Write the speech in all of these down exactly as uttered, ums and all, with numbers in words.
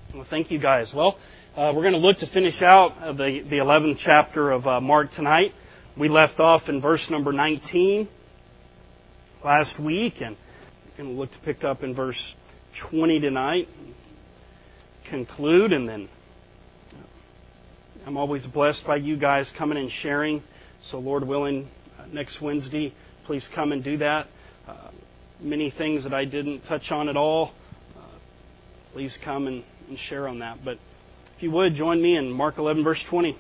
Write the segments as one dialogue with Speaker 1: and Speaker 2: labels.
Speaker 1: Well, thank you guys. Well, uh, we're going to look to finish out uh, the, the eleventh chapter of uh, Mark tonight. We left off in verse number nineteen last week, and we're going to look to pick up in verse twenty tonight, conclude, and then I'm always blessed by you guys coming and sharing. So Lord willing, uh, next Wednesday, please come and do that. Uh, many things that I didn't touch on at all, uh, please come and, and share on that. But if you would, join me in Mark eleven, verse twenty.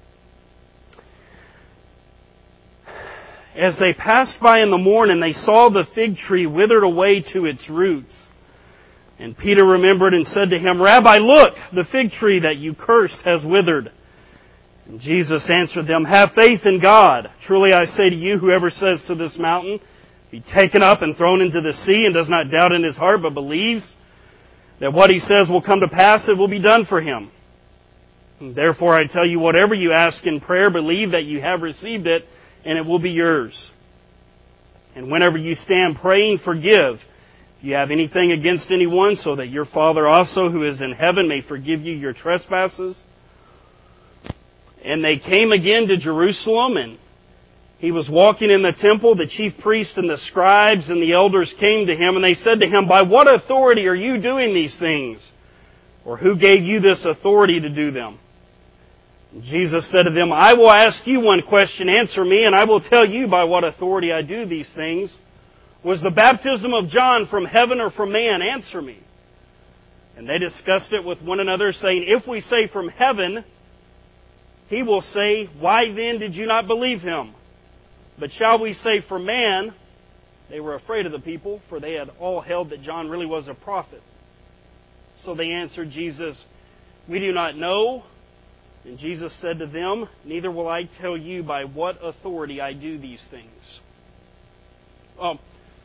Speaker 1: As they passed by in the morning, they saw the fig tree withered away to its roots. And Peter remembered and said to him, Rabbi, look, the fig tree that you cursed has withered. And Jesus answered them, Have faith in God. Truly I say to you, whoever says to this mountain, Be taken up and thrown into the sea, and does not doubt in his heart, but believes that what he says will come to pass, it will be done for him. And therefore I tell you, whatever you ask in prayer, believe that you have received it, and it will be yours. And whenever you stand praying, forgive if you have anything against anyone, so that your Father also, who is in heaven, may forgive you your trespasses. And they came again to Jerusalem, and he was walking in the temple. The chief priests and the scribes and the elders came to him, and they said to him, By what authority are you doing these things? Or who gave you this authority to do them? And Jesus said to them, I will ask you one question, answer me, and I will tell you by what authority I do these things. Was the baptism of John from heaven or from man? Answer me. And they discussed it with one another, saying, If we say from heaven, he will say, Why then did you not believe him? But shall we say from man? They were afraid of the people, for they had all held that John really was a prophet. So they answered Jesus, We do not know. And Jesus said to them, Neither will I tell you by what authority I do these things. Um,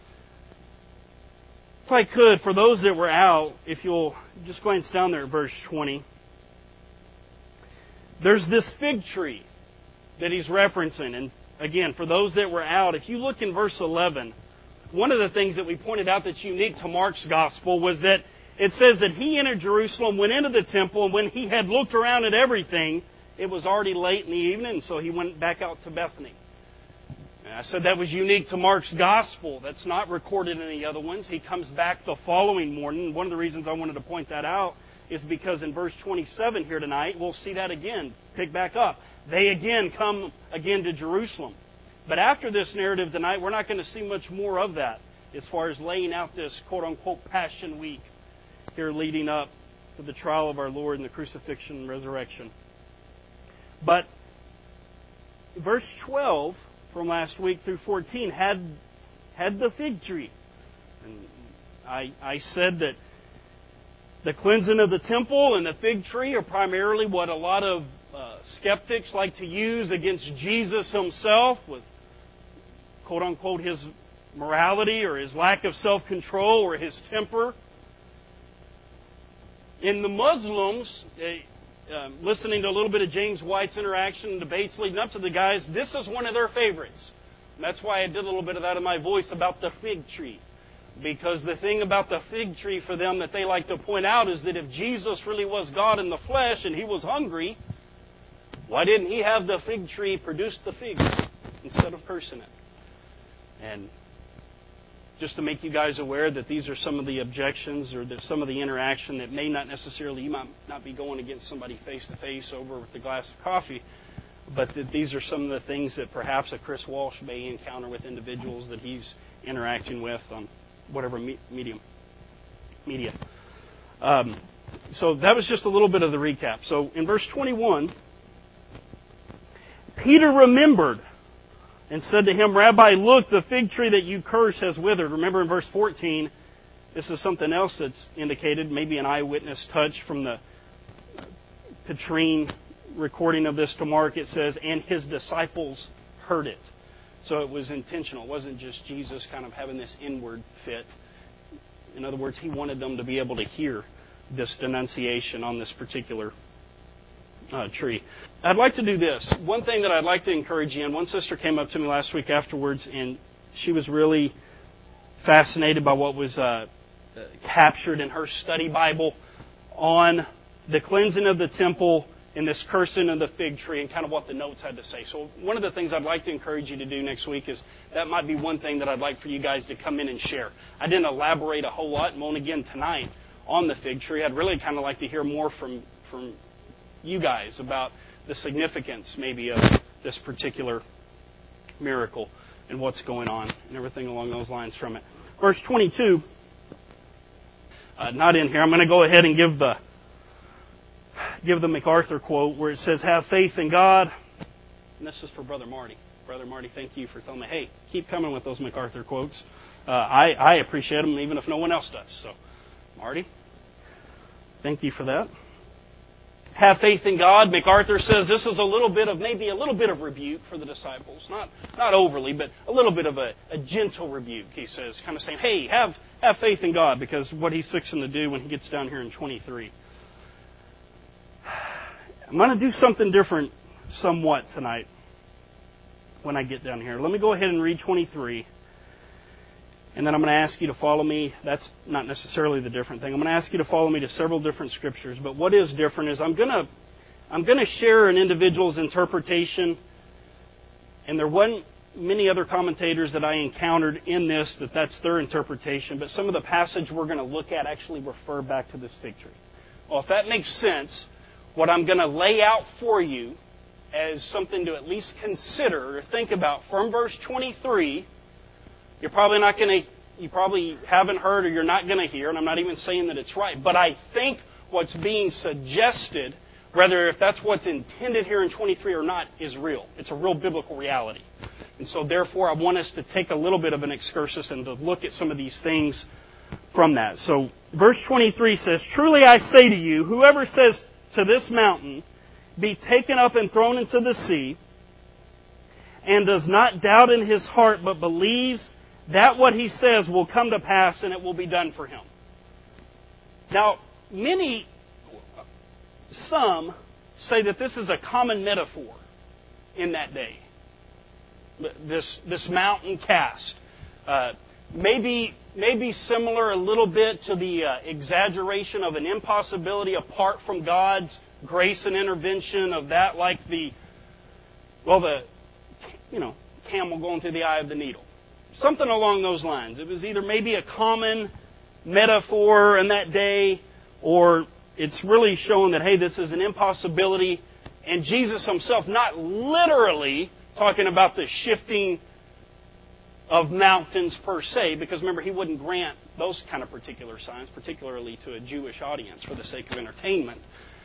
Speaker 1: if I could, for those that were out, if you'll just glance down there at verse twenty. There's this fig tree that he's referencing. And again, for those that were out, if you look in verse eleven, one of the things that we pointed out that's unique to Mark's gospel was that it says that he entered Jerusalem, went into the temple, and when he had looked around at everything, it was already late in the evening, so he went back out to Bethany. And I said that was unique to Mark's gospel. That's not recorded in the other ones. He comes back the following morning. One of the reasons I wanted to point that out is because in verse twenty-seven here tonight, we'll see that again, pick back up. They again come again to Jerusalem. But after this narrative tonight, we're not going to see much more of that as far as laying out this quote-unquote Passion Week here leading up to the trial of our Lord and the crucifixion and resurrection. But verse twelve from last week through fourteen had, had the fig tree. And I, I said that the cleansing of the temple and the fig tree are primarily what a lot of uh, skeptics like to use against Jesus himself with quote-unquote his morality or his lack of self-control or his temper. In the Muslims, uh, uh, listening to a little bit of James White's interaction and debates leading up to the guys, this is one of their favorites. And that's why I did a little bit of that in my voice about the fig tree. Because the thing about the fig tree for them that they like to point out is that if Jesus really was God in the flesh and he was hungry, why didn't he have the fig tree produce the figs instead of cursing it? And just to make you guys aware that these are some of the objections or that some of the interaction that may not necessarily, you might not be going against somebody face to face over with a glass of coffee, but that these are some of the things that perhaps a Chris Walsh may encounter with individuals that he's interacting with on whatever me- medium, media. Um, so that was just a little bit of the recap. So in verse twenty-one, Peter remembered and said to him, Rabbi, look, the fig tree that you cursed has withered. Remember in verse fourteen, this is something else that's indicated, maybe an eyewitness touch from the Petrine recording of this to Mark. It says, and his disciples heard it. So it was intentional. It wasn't just Jesus kind of having this inward fit. In other words, he wanted them to be able to hear this denunciation on this particular uh, tree. I'd like to do this. One thing that I'd like to encourage you in, one sister came up to me last week afterwards, and she was really fascinated by what was uh, captured in her study Bible on the cleansing of the temple and this cursing of the fig tree and kind of what the notes had to say. So one of the things I'd like to encourage you to do next week is that might be one thing that I'd like for you guys to come in and share. I didn't elaborate a whole lot, and won't again tonight, on the fig tree. I'd really kind of like to hear more from, from you guys about the significance maybe of this particular miracle and what's going on and everything along those lines from it. Verse twenty-two, uh, not in here. I'm going to go ahead and give the give the MacArthur quote where it says, "Have faith in God." And this is for Brother Marty. Brother Marty, thank you for telling me, hey, keep coming with those MacArthur quotes. Uh, I, I appreciate them even if no one else does. So, Marty, thank you for that. Have faith in God. MacArthur says this is a little bit of, maybe a little bit of rebuke for the disciples. Not not overly, but a little bit of a, a gentle rebuke, he says. Kind of saying, hey, have, have faith in God, because what he's fixing to do when he gets down here in twenty-three. I'm going to do something different somewhat tonight when I get down here. Let me go ahead and read twenty-three. And then I'm going to ask you to follow me. That's not necessarily the different thing. I'm going to ask you to follow me to several different scriptures. But what is different is I'm going to I'm going to share an individual's interpretation. And there weren't many other commentators that I encountered in this that that's their interpretation. But some of the passage we're going to look at actually refer back to this fig tree. Well, if that makes sense, what I'm going to lay out for you as something to at least consider or think about from verse twenty-three. You're probably not going to, you probably haven't heard or you're not going to hear, and I'm not even saying that it's right, but I think what's being suggested, whether if that's what's intended here in twenty-three or not, is real. It's a real biblical reality. And so therefore I want us to take a little bit of an excursus and to look at some of these things from that. So verse twenty-three says, "Truly I say to you, whoever says to this mountain, be taken up and thrown into the sea, and does not doubt in his heart, but believes that what he says will come to pass and it will be done for him." Now, many, some say that this is a common metaphor in that day. This, this mountain cast. Uh, maybe, maybe similar a little bit to the uh, exaggeration of an impossibility apart from God's grace and intervention of that, like the, well, the, you know, camel going through the eye of the needle. Something along those lines. It was either maybe a common metaphor in that day, or it's really showing that, hey, this is an impossibility. And Jesus himself, not literally talking about the shifting of mountains per se, because remember, he wouldn't grant those kind of particular signs, particularly to a Jewish audience for the sake of entertainment.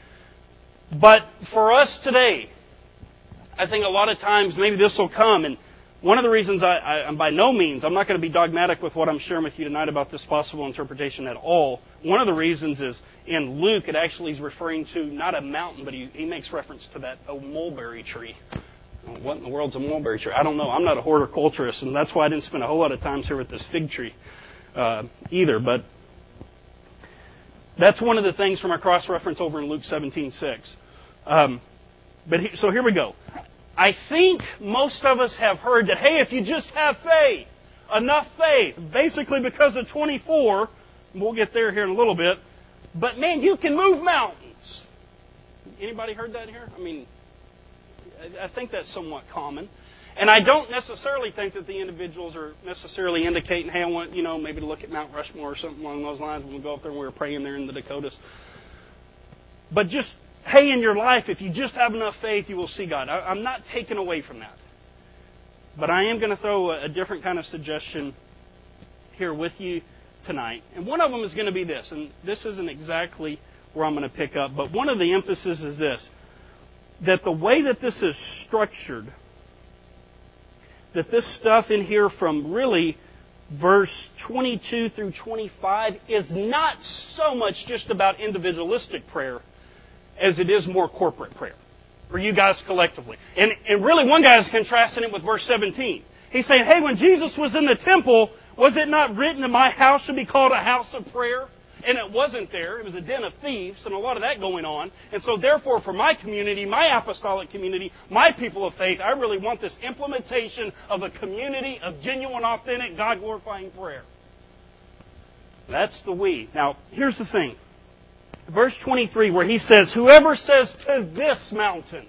Speaker 1: But for us today, I think a lot of times maybe this will come, and one of the reasons I, I, I'm by no means, I'm not going to be dogmatic with what I'm sharing with you tonight about this possible interpretation at all. One of the reasons is in Luke, it actually is referring to not a mountain, but he, he makes reference to that oh, mulberry tree. What in the world's a mulberry tree? I don't know. I'm not a horticulturist, and that's why I didn't spend a whole lot of time here with this fig tree uh, either. But that's one of the things from our cross-reference over in Luke seventeen six. Um, but he, so here we go. I think most of us have heard that, hey, if you just have faith, enough faith, basically because of twenty-four, and we'll get there here in a little bit, but man, you can move mountains. Anybody heard that here? I mean, I think that's somewhat common. And I don't necessarily think that the individuals are necessarily indicating, hey, I want, you know, maybe to look at Mount Rushmore or something along those lines when we go up there and we were praying there in the Dakotas. But just, hey, in your life, if you just have enough faith, you will see God. I, I'm not taking away from that. But I am going to throw a, a different kind of suggestion here with you tonight. And one of them is going to be this. And this isn't exactly where I'm going to pick up. But one of the emphasis is this. That the way that this is structured, that this stuff in here from really verse twenty-two through twenty-five is not so much just about individualistic prayer as it is more corporate prayer for you guys collectively. And, and really one guy is contrasting it with verse seventeen. He's saying, hey, when Jesus was in the temple, was it not written that my house should be called a house of prayer? And it wasn't there. It was a den of thieves and a lot of that going on. And so therefore, for my community, my apostolic community, my people of faith, I really want this implementation of a community of genuine, authentic, God-glorifying prayer. That's the we. Now, here's the thing. verse twenty-three, where he says, whoever says to this mountain.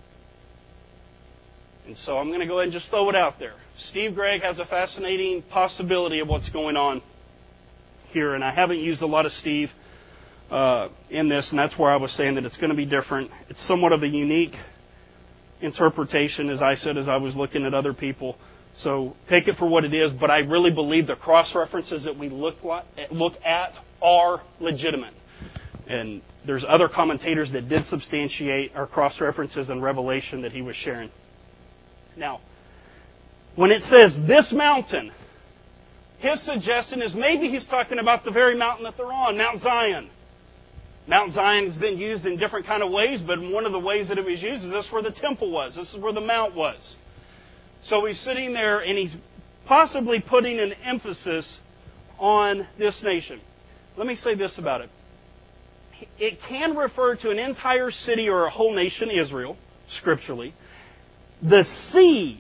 Speaker 1: And so I'm going to go ahead and just throw it out there. Steve Gregg has a fascinating possibility of what's going on here, and I haven't used a lot of Steve uh, in this, and that's where I was saying that it's going to be different. It's somewhat of a unique interpretation, as I said, as I was looking at other people. So take it for what it is, but I really believe the cross-references that we look, like, look at are legitimate. And there's other commentators that did substantiate our cross-references in Revelation that he was sharing. Now, when it says this mountain, his suggestion is maybe he's talking about the very mountain that they're on, Mount Zion. Mount Zion has been used in different kind of ways, but one of the ways that it was used is this is where the temple was. This is where the mount was. So he's sitting there and he's possibly putting an emphasis on this nation. Let me say this about it. It can refer to an entire city or a whole nation, Israel, scripturally. The sea,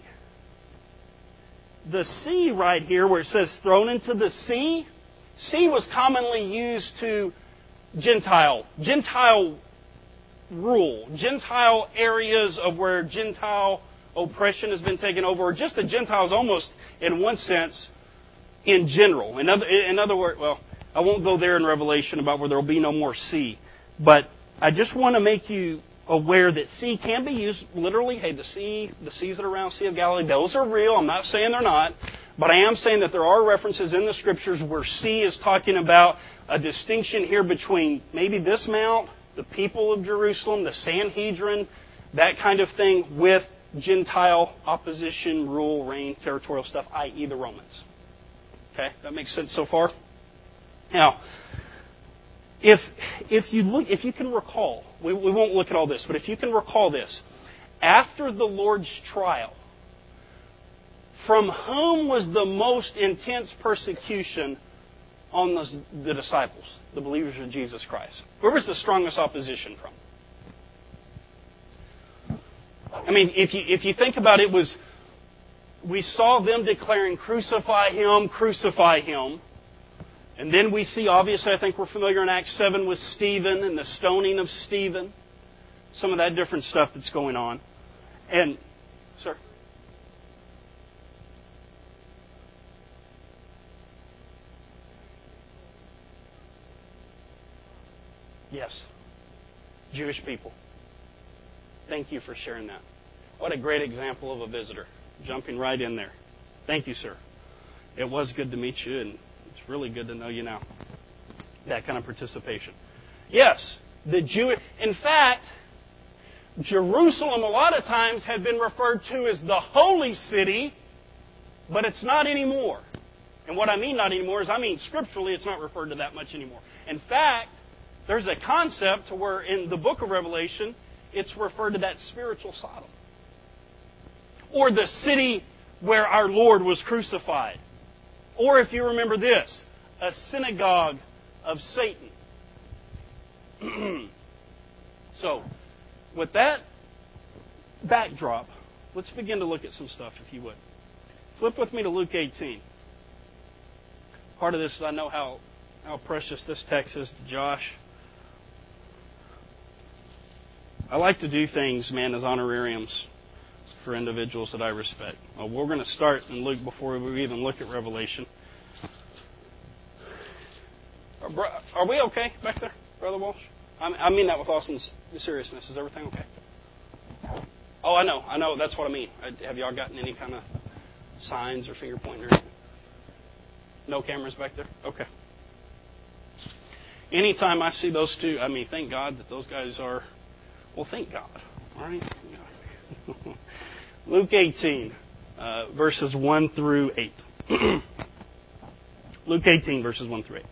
Speaker 1: the sea right here where it says thrown into the sea, sea was commonly used to Gentile, Gentile rule, Gentile areas of where Gentile oppression has been taken over, or just the Gentiles almost, in one sense, in general. In other, in other words, well, I won't go there in Revelation about where there will be no more sea, but I just want to make you aware that sea can be used literally. Hey, the sea, the seas that are around Sea of Galilee, those are real. I'm not saying they're not, but I am saying that there are references in the Scriptures where sea is talking about a distinction here between maybe this mount, the people of Jerusalem, the Sanhedrin, that kind of thing, with Gentile opposition, rule, reign, territorial stuff, that is the Romans. Okay, that makes sense so far? Now, if if you look, if you can recall, we, we won't look at all this, but if you can recall this, after the Lord's trial, from whom was the most intense persecution on the, the disciples, the believers of Jesus Christ? Where was the strongest opposition from? I mean, if you if you think about it, it was we saw them declaring, "Crucify him, crucify him." And then we see, obviously, I think we're familiar in Acts seven with Stephen and the stoning of Stephen. Some of that different stuff that's going on. And, sir? Yes. Jewish people. Thank you for sharing that. What a great example of a visitor. Jumping right in there. Thank you, sir. It was good to meet you, and it's really good to know you now. That kind of participation. Yes, the Jew. In fact, Jerusalem a lot of times had been referred to as the holy city, but it's not anymore. And what I mean not anymore is I mean scripturally it's not referred to that much anymore. In fact, there's a concept to where in the book of Revelation it's referred to that spiritual Sodom. Or the city where our Lord was crucified. Or if you remember this, a synagogue of Satan. So, with that backdrop, let's begin to look at some stuff, if you would. Flip with me to Luke eighteen. Part of this is I know how, how precious this text is to Josh. I like to do things, man, as honorariums for individuals that I respect. Well, we're going to start in Luke before we even look at Revelation. Are we okay back there, Brother Walsh? I mean that with all seriousness. Is everything okay? Oh, I know. I know. That's what I mean. Have y'all gotten any kind of signs or finger pointing or anything? No cameras back there? Okay. Anytime I see those two, I mean, thank God that those guys are... Well, thank God. All right? Luke eighteen, uh, verses one through eight. Luke eighteen, verses one through eight.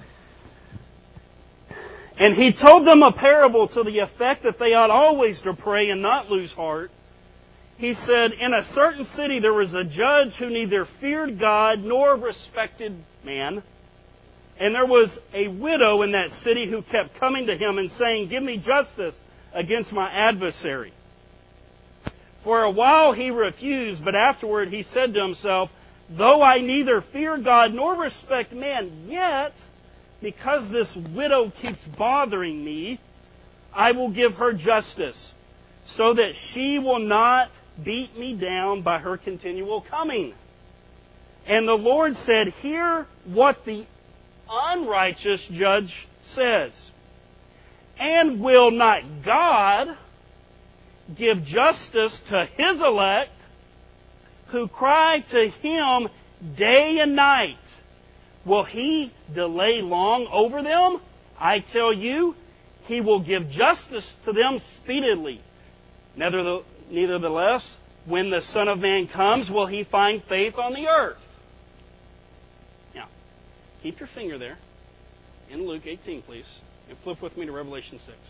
Speaker 1: And he told them a parable to the effect that they ought always to pray and not lose heart. He said, in a certain city there was a judge who neither feared God nor respected man. And there was a widow in that city who kept coming to him and saying, give me justice against my adversary. For a while he refused, but afterward he said to himself, though I neither fear God nor respect man, yet because this widow keeps bothering me, I will give her justice, so that she will not beat me down by her continual coming. And the Lord said, hear what the unrighteous judge says. And will not God give justice to His elect, who cry to Him day and night? Will He delay long over them? I tell you, He will give justice to them speedily. Nevertheless, when the Son of Man comes, will He find faith on the earth? Now, keep your finger there in Luke eighteen, please, and flip with me to Revelation six.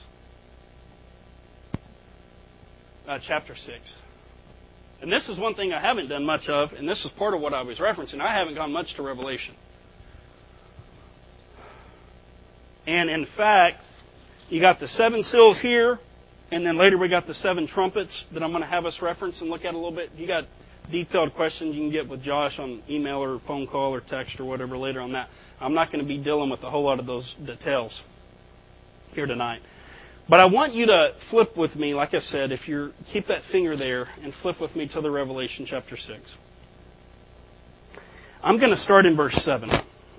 Speaker 1: Uh, chapter six. And this is one thing I haven't done much of, and this is part of what I was referencing. I haven't gone much to Revelation. And in fact, you got the seven seals here, and then later we got the seven trumpets that I'm going to have us reference and look at a little bit. You got detailed questions you can get with Josh on email or phone call or text or whatever later on that. I'm not going to be dealing with a whole lot of those details here tonight. But I want you to flip with me, like I said, if you keep that finger there and flip with me to the Revelation chapter six. I'm going to start in verse seven.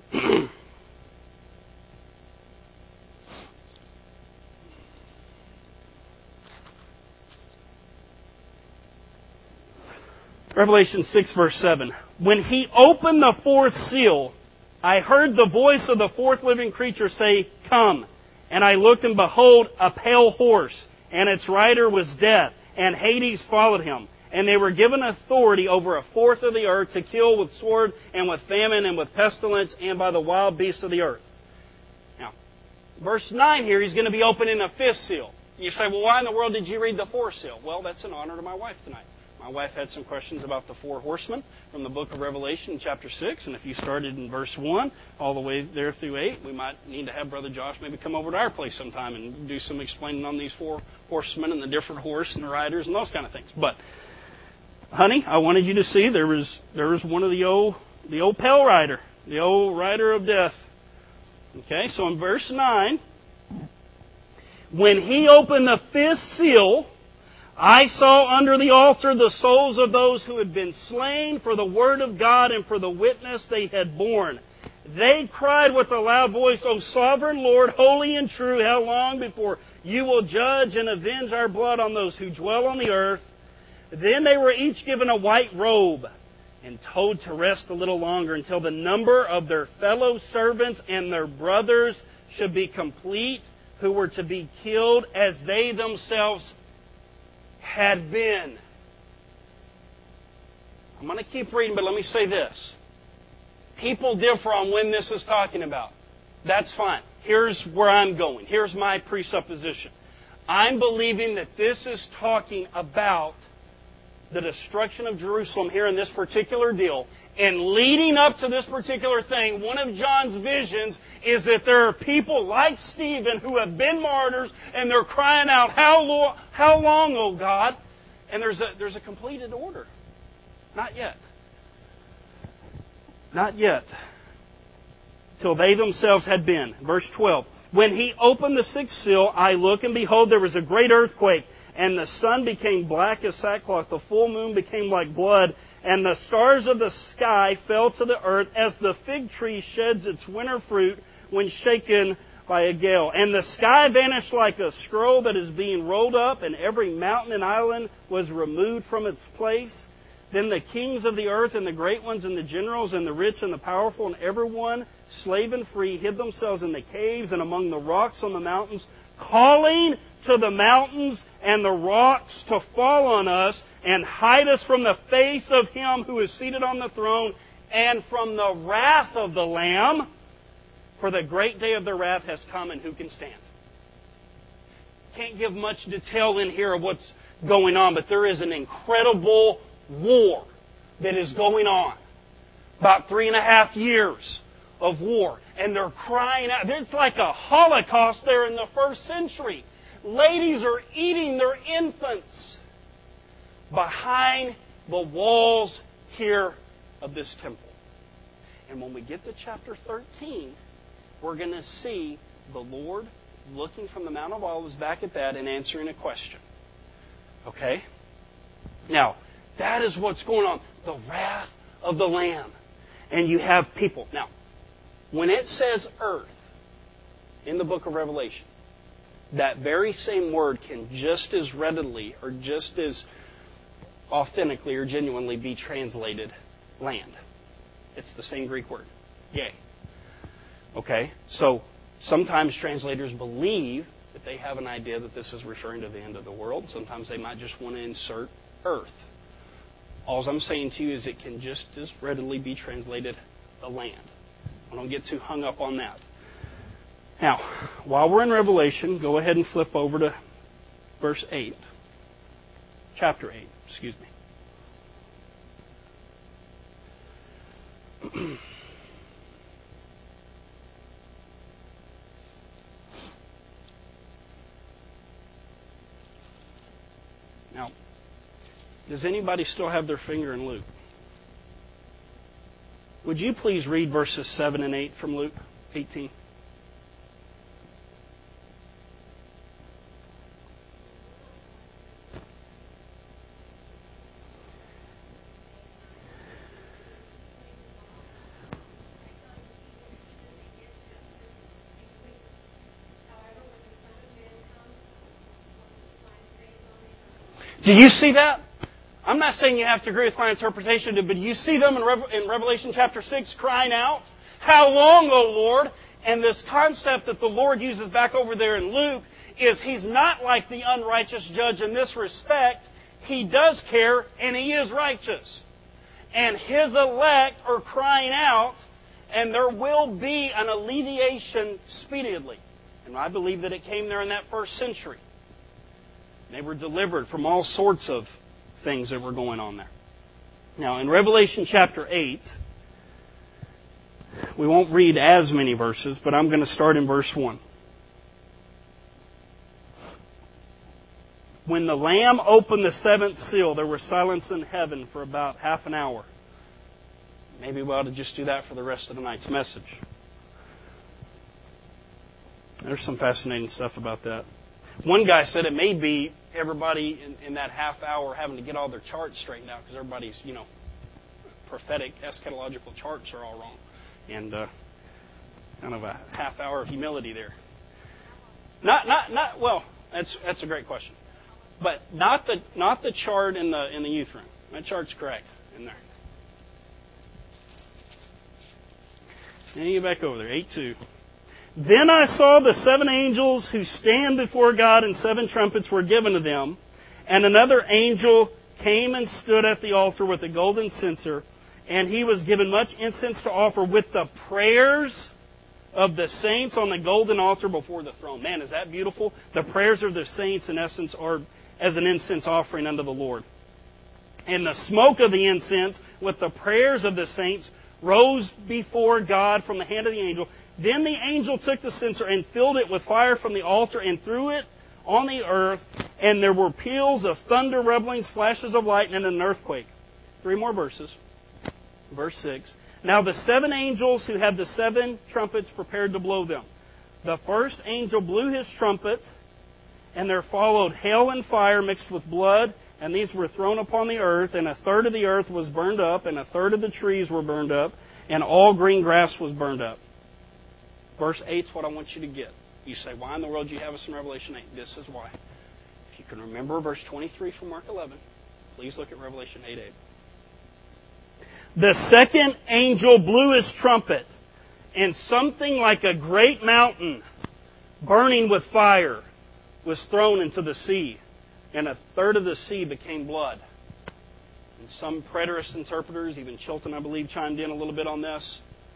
Speaker 1: Revelation six, verse seven. When He opened the fourth seal, I heard the voice of the fourth living creature say, Come. And I looked, and behold, a pale horse, and its rider was Death, and Hades followed him. And they were given authority over a fourth of the earth to kill with sword, and with famine, and with pestilence, and by the wild beasts of the earth. Now, verse nine here, He's going to be opening a fifth seal. You say, well, why in the world did you read the fourth seal? Well, that's an honor to my wife tonight. My wife had some questions about the four horsemen from the book of Revelation, chapter six. And if you started in verse one all the way there through eight, we might need to have Brother Josh maybe come over to our place sometime and do some explaining on these four horsemen and the different horse and the riders and those kind of things. But, honey, I wanted you to see there was there was one of the old the old pale rider, the old rider of death. Okay, so in verse nine, when He opened the fifth seal, I saw under the altar the souls of those who had been slain for the word of God and for the witness they had borne. They cried with a loud voice, O sovereign Lord, holy and true, how long before You will judge and avenge our blood on those who dwell on the earth? Then they were each given a white robe and told to rest a little longer until the number of their fellow servants and their brothers should be complete, who were to be killed as they themselves had been. I'm going to keep reading, but let me say this. People differ on when this is talking about. That's fine. Here's where I'm going. Here's my presupposition. I'm believing that this is talking about the destruction of Jerusalem here in this particular deal. And leading up to this particular thing, one of John's visions is that there are people like Stephen who have been martyrs, and they're crying out, How, lo- how long, O God? And there's a, there's a completed order. Not yet. Not yet. Till they themselves had been. Verse twelve. When He opened the sixth seal, I looked, and behold, there was a great earthquake. And the sun became black as sackcloth, the full moon became like blood, and the stars of the sky fell to the earth, as the fig tree sheds its winter fruit when shaken by a gale. And the sky vanished like a scroll that is being rolled up, and every mountain and island was removed from its place. Then the kings of the earth, and the great ones, and the generals, and the rich, and the powerful, and everyone, slave and free, hid themselves in the caves and among the rocks on the mountains, calling to the mountains and the rocks to fall on us and hide us from the face of Him who is seated on the throne and from the wrath of the Lamb. For the great day of their wrath has come, and who can stand? Can't give much detail in here of what's going on, but there is an incredible war that is going on. About three and a half years of war. And they're crying out. It's like a Holocaust there in the first century. Ladies are eating their infants behind the walls here of this temple. And when we get to chapter thirteen, we're going to see the Lord looking from the Mount of Olives back at that and answering a question. Okay? Now, that is what's going on. The wrath of the Lamb. And you have people. Now, when it says earth in the book of Revelation, that very same word can just as readily or just as authentically or genuinely be translated land. It's the same Greek word. Yea. Okay? So, sometimes translators believe that they have an idea that this is referring to the end of the world. Sometimes they might just want to insert earth. All I'm saying to you is it can just as readily be translated the land. I don't get too hung up on that. Now, while we're in Revelation, go ahead and flip over to verse eight. Chapter eight, excuse me. Now, does anybody still have their finger in Luke? Would you please read verses seven and eight from Luke eighteen? Do you see that? I'm not saying you have to agree with my interpretation, but do you see them in, Re- in Revelation chapter six crying out, "How long, O Lord?" And this concept that the Lord uses back over there in Luke is He's not like the unrighteous judge in this respect. He does care, and He is righteous. And His elect are crying out, and there will be an alleviation speedily. And I believe that it came there in that first century. They were delivered from all sorts of things that were going on there. Now, in Revelation chapter eight, we won't read as many verses, but I'm going to start in verse one. When the Lamb opened the seventh seal, there was silence in heaven for about half an hour. Maybe we ought to just do that for the rest of tonight's message. There's some fascinating stuff about that. One guy said it may be everybody in, in that half hour having to get all their charts straightened out because everybody's, you know, prophetic, eschatological charts are all wrong. And uh, kind of a half hour of humility there. Not, not, not. Well, that's that's a great question, but not the not the chart in the in the youth room. That chart's correct in there. And you get back over there, eight two. Then I saw the seven angels who stand before God, and seven trumpets were given to them. And another angel came and stood at the altar with a golden censer, and he was given much incense to offer with the prayers of the saints on the golden altar before the throne. Man, is that beautiful? The prayers of the saints, in essence, are as an incense offering unto the Lord. And the smoke of the incense with the prayers of the saints rose before God from the hand of the angel. Then the angel took the censer and filled it with fire from the altar and threw it on the earth, and there were peals of thunder, rumblings, flashes of lightning, and an earthquake. Three more verses. Verse six. Now the seven angels who had the seven trumpets prepared to blow them. The first angel blew his trumpet, and there followed hail and fire mixed with blood, and these were thrown upon the earth, and a third of the earth was burned up, and a third of the trees were burned up, and all green grass was burned up. Verse eight is what I want you to get. You say, why in the world do you have us in Revelation eight? This is why. If you can remember verse twenty-three from Mark eleven, please look at Revelation eight eight. The second angel blew his trumpet, and something like a great mountain burning with fire was thrown into the sea, and a third of the sea became blood. And some preterist interpreters, even Chilton, I believe, chimed in a little bit on this,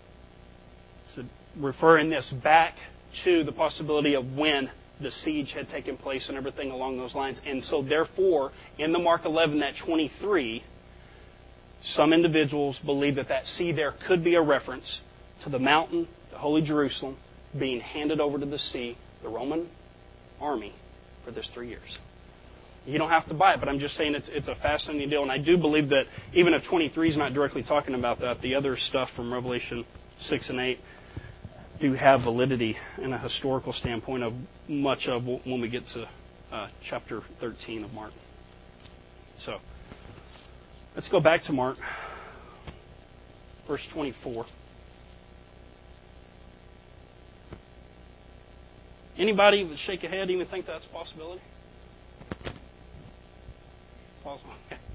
Speaker 1: said, referring this back to the possibility of when the siege had taken place and everything along those lines. And so, therefore, in the Mark eleven, that twenty-three, some individuals believe that that sea there could be a reference to the mountain, the Holy Jerusalem, being handed over to the sea, the Roman army, for this three years. You don't have to buy it, but I'm just saying it's it's a fascinating deal. And I do believe that even if twenty-three is not directly talking about that, the other stuff from Revelation six and eight do have validity in a historical standpoint of much of when we get to uh, chapter thirteen of Mark. So, let's go back to Mark, verse twenty-four. Anybody shake a head even think that's a possibility? Possible.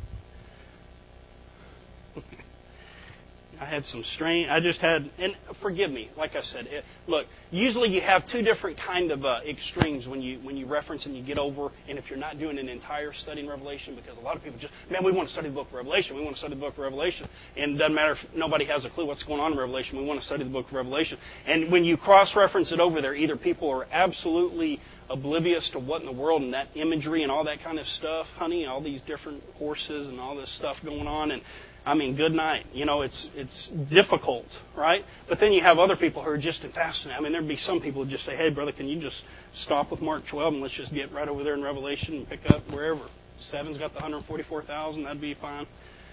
Speaker 1: I had some strain. I just had, and forgive me, like I said, it, look, usually you have two different kind of uh, extremes when you when you reference and you get over, and if you're not doing an entire study in Revelation, because a lot of people just, man, we want to study the book of Revelation, we want to study the book of Revelation, and it doesn't matter if nobody has a clue what's going on in Revelation, we want to study the book of Revelation. And when you cross-reference it over there, either people are absolutely oblivious to what in the world and that imagery and all that kind of stuff, honey, all these different horses and all this stuff going on, and I mean, good night. You know, it's it's difficult, right? But then you have other people who are just fascinated. I mean, there'd be some people who just say, hey, brother, can you just stop with Mark twelve and let's just get right over there in Revelation and pick up wherever. Seven's got the one hundred forty-four thousand. That'd be fine.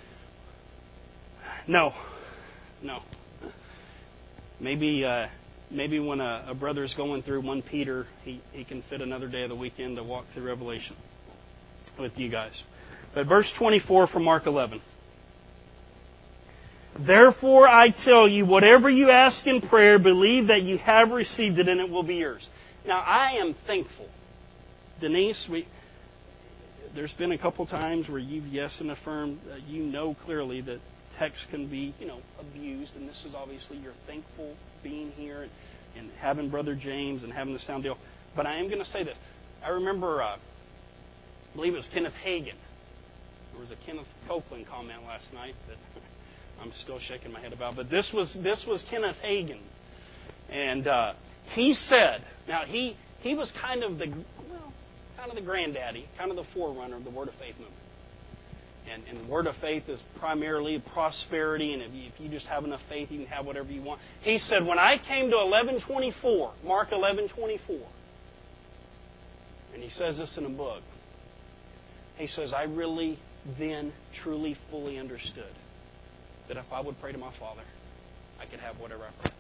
Speaker 1: No. No. Maybe uh, maybe when a, a brother's going through First Peter, he, he can fit another day of the weekend to walk through Revelation with you guys. But verse twenty-four from Mark eleven. Therefore I tell you, whatever you ask in prayer, believe that you have received it and it will be yours. Now, I am thankful. Denise, we, there's been a couple times where you've yes and affirmed. Uh, you know clearly that text can be, you know, abused, and this is obviously you're thankful being here and, and having Brother James and having the sound deal. But I am going to say this. I remember, uh, I believe it was Kenneth Hagin. There was a Kenneth Copeland comment last night that I'm still shaking my head about. But this was this was Kenneth Hagin. And uh, he said, now he he was kind of the, well, kind of the granddaddy, kind of the forerunner of the Word of Faith movement. And, and the Word of Faith is primarily prosperity, and if you, if you just have enough faith, you can have whatever you want. He said, when I came to eleven twenty-four, Mark eleven twenty-four, and he says this in a book, he says, I really then truly fully understood that if I would pray to my Father, I could have whatever I pray.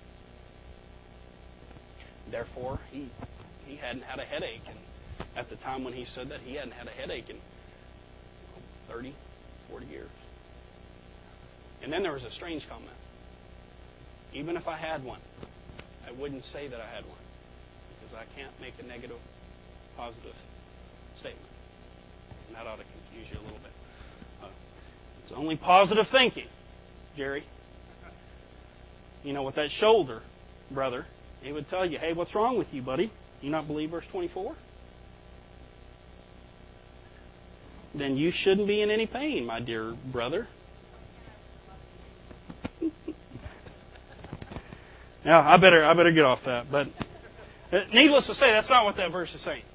Speaker 1: Therefore, he he hadn't had a headache. And at the time when he said that, he hadn't had a headache in thirty, forty years. And then there was a strange comment. Even if I had one, I wouldn't say that I had one. Because I can't make a negative, positive statement. And that ought to confuse you a little bit. Uh, it's only positive thinking. Jerry, you know, with that shoulder, brother, he would tell you, hey, what's wrong with you, buddy? You not believe verse twenty-four? Then you shouldn't be in any pain, my dear brother. Now, I better I better get off that. But needless to say, that's not what that verse is saying.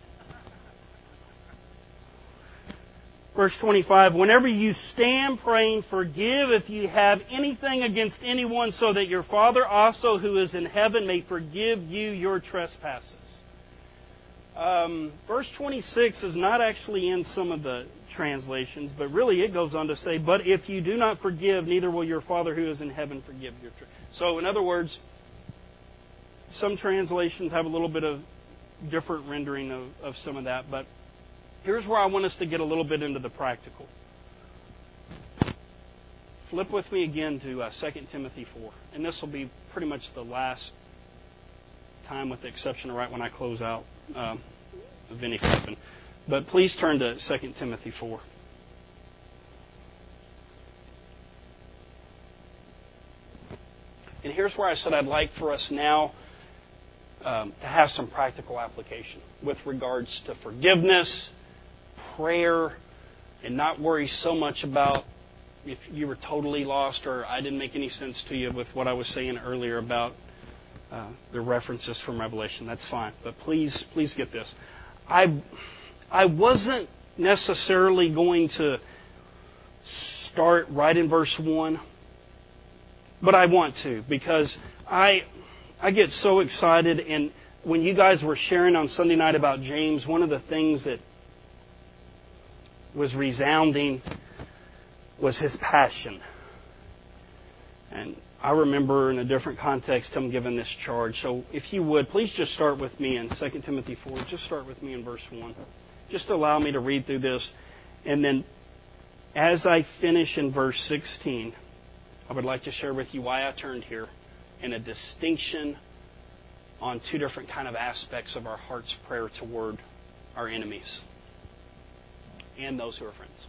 Speaker 1: Verse twenty-five, whenever you stand praying, forgive if you have anything against anyone, so that your Father also who is in heaven may forgive you your trespasses. Um, verse twenty-six is not actually in some of the translations, but really it goes on to say, but if you do not forgive, neither will your Father who is in heaven forgive your trespasses. So in other words, some translations have a little bit of different rendering of, of some of that, but here's where I want us to get a little bit into the practical. Flip with me again to uh, Second Timothy four. And this will be pretty much the last time, with the exception of right when I close out um, Vinny flipping. But please turn to Second Timothy four. And here's where I said I'd like for us now um, to have some practical application with regards to forgiveness, prayer, and not worry so much about if you were totally lost or I didn't make any sense to you with what I was saying earlier about uh, the references from Revelation. That's fine. But please, please get this. I, I wasn't necessarily going to start right in verse one, but I want to, because I, I get so excited. And when you guys were sharing on Sunday night about James, one of the things that was resounding was his passion. And I remember in a different context him giving this charge. So if you would, please just start with me in Second Timothy four. Just start with me in verse one. Just allow me to read through this. And then as I finish in verse sixteen, I would like to share with you why I turned here and a distinction on two different kind of aspects of our heart's prayer toward our enemies and those who are friends.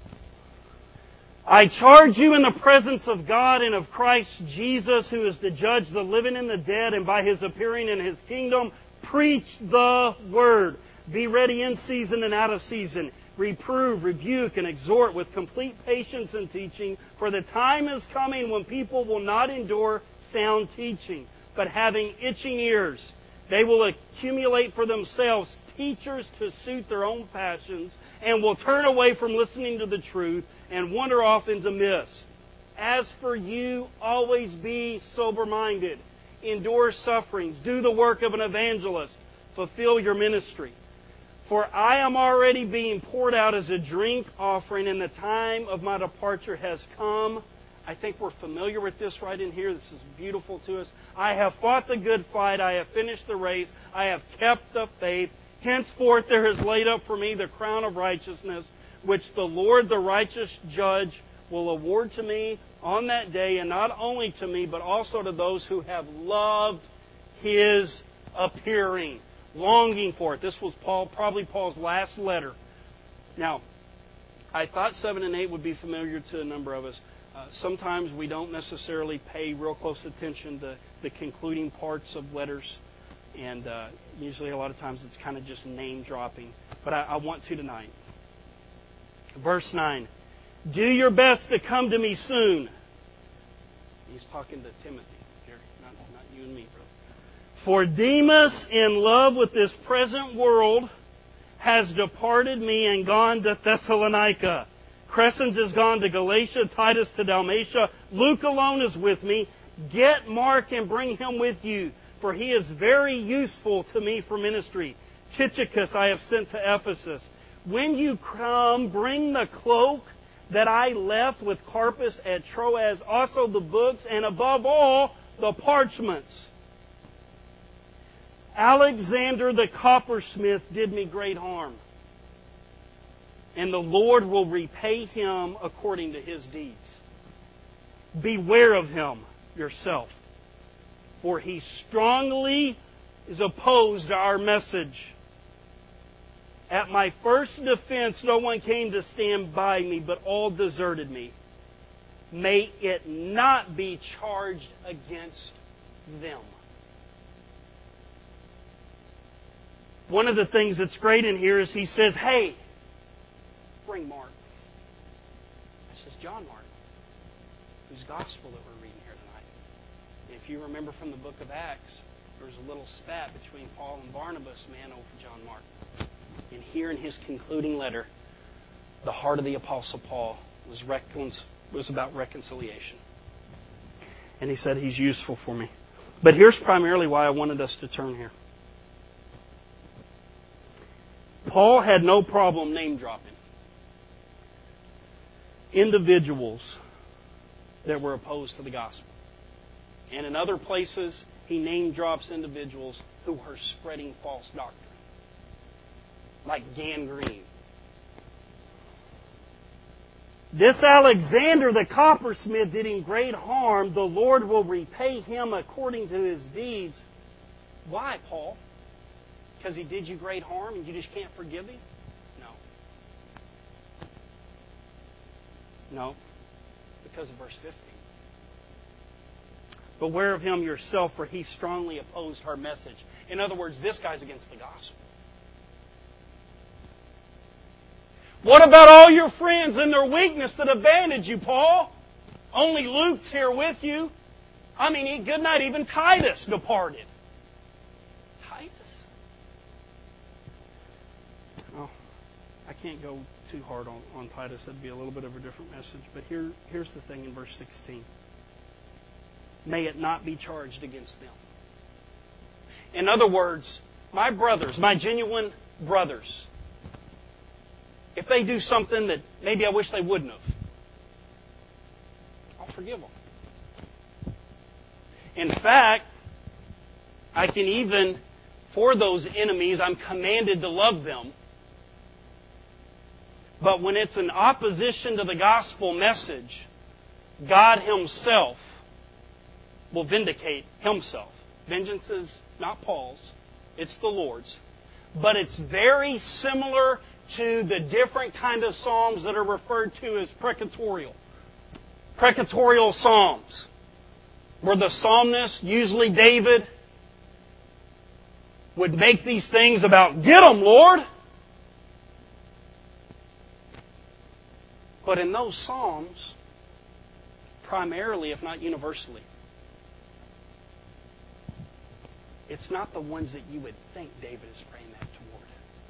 Speaker 1: I charge you in the presence of God and of Christ Jesus, who is to judge the living and the dead, and by His appearing in His kingdom, preach the word. Be ready in season and out of season. Reprove, rebuke, and exhort with complete patience and teaching, for the time is coming when people will not endure sound teaching, but having itching ears, they will accumulate for themselves teachers to suit their own passions, and will turn away from listening to the truth and wander off into myths. As for you, always be sober-minded, endure sufferings, do the work of an evangelist, fulfill your ministry. For I am already being poured out as a drink offering, and the time of my departure has come. I think we're familiar with this right in here. This is beautiful to us. I have fought the good fight. I have finished the race. I have kept the faith. Henceforth there is laid up for me the crown of righteousness, which the Lord, the righteous judge, will award to me on that day, and not only to me, but also to those who have loved His appearing, longing for it. This was Paul, probably Paul's last letter. Now, I thought seven and eight would be familiar to a number of us. Uh, sometimes we don't necessarily pay real close attention to the concluding parts of letters, and uh, usually a lot of times it's kind of just name dropping. But I, I want to tonight. Verse nine. Do your best to come to me soon. He's talking to Timothy here, not, not you and me, brother. For Demas, in love with this present world, has departed me and gone to Thessalonica. Crescens is gone to Galatia, Titus to Dalmatia. Luke alone is with me. Get Mark and bring him with you, for he is very useful to me for ministry. Tychicus I have sent to Ephesus. When you come, bring the cloak that I left with Carpus at Troas, also the books, and above all, the parchments. Alexander the coppersmith did me great harm, and the Lord will repay him according to his deeds. Beware of him yourself, for he strongly is opposed to our message. At my first defense, no one came to stand by me, but all deserted me. May it not be charged against them. One of the things that's great in here is he says, hey, bring Mark. This is John Mark, whose gospel that we're reading here tonight. If you remember from the book of Acts, there was a little spat between Paul and Barnabas, man, over John Mark. And here in his concluding letter, the heart of the Apostle Paul was, recon- was about reconciliation. And he said, he's useful for me. But here's primarily why I wanted us to turn here. Paul had no problem name dropping individuals that were opposed to the gospel. And in other places, he name drops individuals who were spreading false doctrine, like gangrene. This Alexander the coppersmith did him great harm. The Lord will repay him according to his deeds. Why, Paul? Because he did you great harm and you just can't forgive him? No. No. Because of verse fifteen. Beware of him yourself, for he strongly opposed our message. In other words, this guy's against the gospel. What about all your friends and their weakness that abandoned you, Paul? Only Luke's here with you. I mean, good night, even Titus departed. Titus? Oh, I can't go too hard on, on Titus. That'd be a little bit of a different message. But here, here's the thing in verse sixteen. May it not be charged against them. In other words, my brothers, my genuine brothers, if they do something that maybe I wish they wouldn't have, I'll forgive them. In fact, I can even, for those enemies, I'm commanded to love them. But when it's in opposition to the gospel message, God Himself will vindicate Himself. Vengeance is not Paul's, it's the Lord's. But it's very similar to the different kind of psalms that are referred to as precatorial. Precatorial psalms, where the psalmist, usually David, would make these things about, get them, Lord! But in those psalms, primarily, if not universally, it's not the ones that you would think David is praying that toward.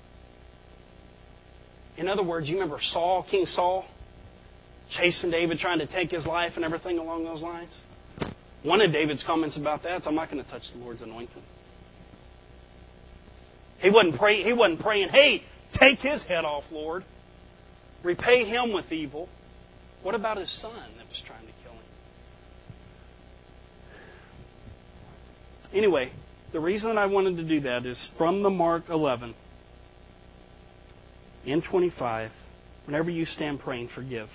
Speaker 1: In other words, you remember Saul, King Saul, chasing David, trying to take his life and everything along those lines? One of David's comments about that is, I'm not going to touch the Lord's anointed. He wasn't, pray, he wasn't praying, hey, take his head off, Lord. Repay him with evil. What about his son that was trying to kill him? Anyway, the reason I wanted to do that is from the Mark eleven, in twenty-five, whenever you stand praying, forgive.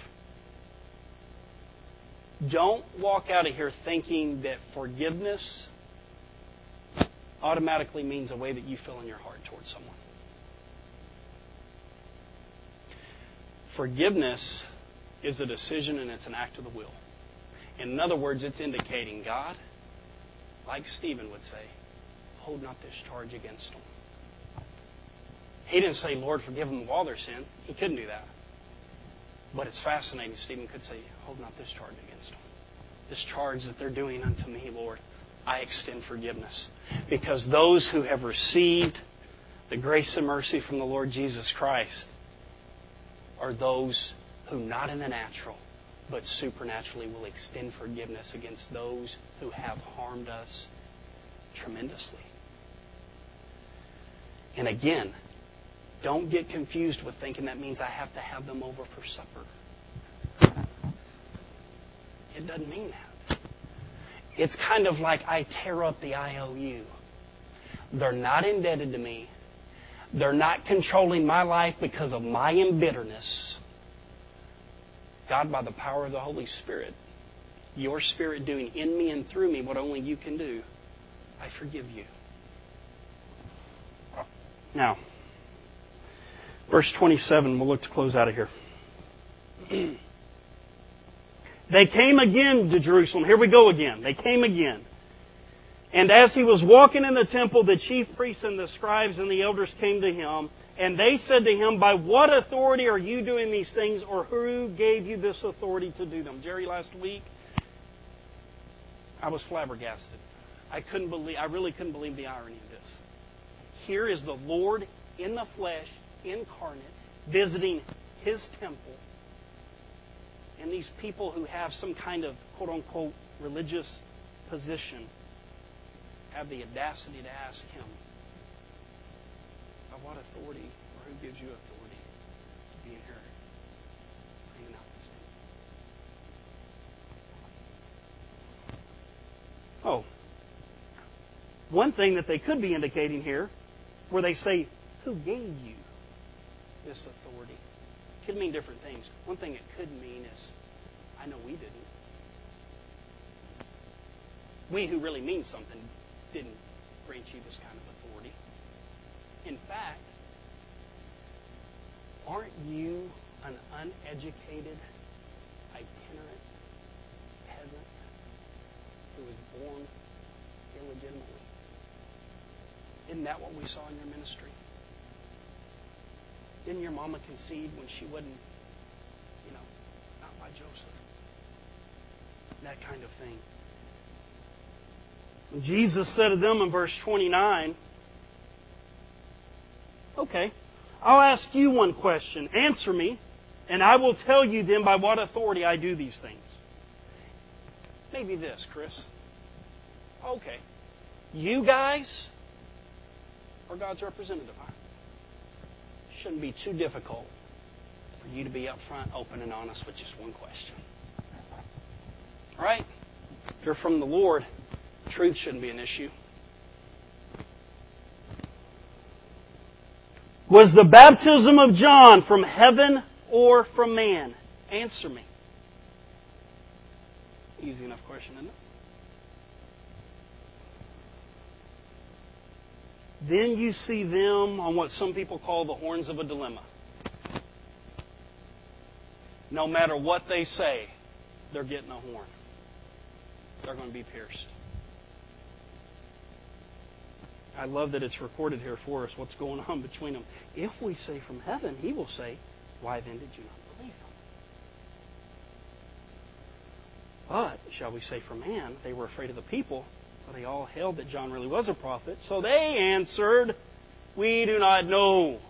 Speaker 1: Don't walk out of here thinking that forgiveness automatically means a way that you feel in your heart towards someone. Forgiveness is a decision and it's an act of the will. In other words, it's indicating, God, like Stephen would say, hold not this charge against them. He didn't say, Lord, forgive them of all their sins. He couldn't do that. But it's fascinating. Stephen could say, hold not this charge against them. This charge that they're doing unto me, Lord, I extend forgiveness. Because those who have received the grace and mercy from the Lord Jesus Christ are those who, not in the natural, but supernaturally will extend forgiveness against those who have harmed us tremendously. And again, don't get confused with thinking that means I have to have them over for supper. It doesn't mean that. It's kind of like I tear up the I O U. They're not indebted to me. They're not controlling my life because of my embitterness. God, by the power of the Holy Spirit, your Spirit doing in me and through me what only you can do, I forgive you. Now, verse twenty-seven, we'll look to close out of here. They came again to Jerusalem. Here we go again. They came again. And as he was walking in the temple, the chief priests and the scribes and the elders came to him. And they said to him, by what authority are you doing these things, or who gave you this authority to do them? Jerry, last week, I was flabbergasted. I couldn't believe, I really couldn't believe the irony of this. Here is the Lord in the flesh, incarnate, visiting His temple. And these people who have some kind of quote-unquote religious position have the audacity to ask Him, by what authority, or who gives you authority to be in here hanging out this day? Oh, one thing that they could be indicating here, where they say, who gave you this authority? It could mean different things. One thing it could mean is, I know we didn't. We who really mean something didn't grant you this kind of authority. In fact, aren't you an uneducated, itinerant peasant who was born illegitimately? Isn't that what we saw in your ministry? Didn't your mama concede when she wasn't, you know, not by Joseph? That kind of thing. Jesus said to them in verse twenty-nine, okay, I'll ask you one question. Answer me, and I will tell you then by what authority I do these things. Maybe this, Chris. Okay. You guys are God's representative, huh? Shouldn't be too difficult for you to be up front, open, and honest with just one question. All right? If you're from the Lord, Truth shouldn't be an issue. Was the baptism of John from heaven or from man? Answer me. Easy enough question, isn't it? Then you see them on what some people call the horns of a dilemma. No matter what they say, they're getting a horn. They're going to be pierced. I love that it's recorded here for us what's going on between them. If we say from heaven, he will say, why then did you not believe? But, shall we say from man, they were afraid of the people, for they all held that John really was a prophet. So they answered, we do not know.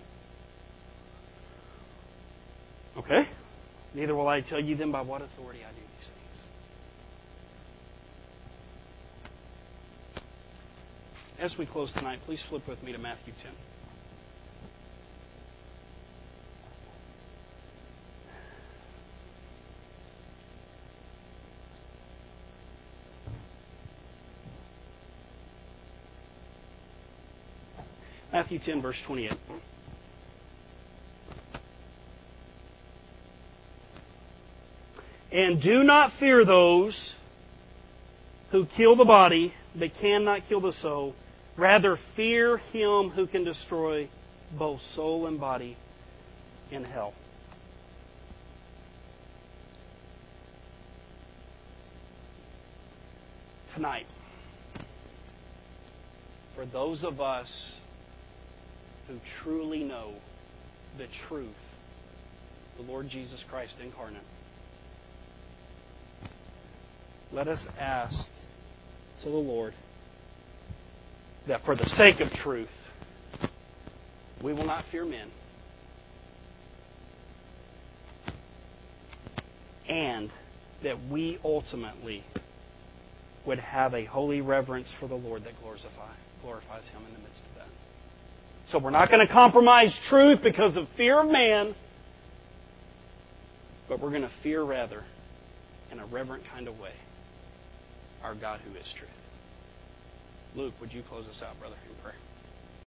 Speaker 1: Okay. Neither will I tell you then by what authority I do these things. As we close tonight, please flip with me to Matthew ten. Matthew ten, verse twenty-eight. And do not fear those who kill the body, but cannot kill the soul. Rather, fear him who can destroy both soul and body in hell. Tonight, for those of us who truly know the truth, the Lord Jesus Christ incarnate, let us ask to the Lord that for the sake of truth, we will not fear men, and that we ultimately would have a holy reverence for the Lord that glorifies Him in the midst of that. So we're not going to compromise truth because of fear of man, but we're going to fear rather, in a reverent kind of way, our God who is truth. Luke, would you close us out, brother, in prayer?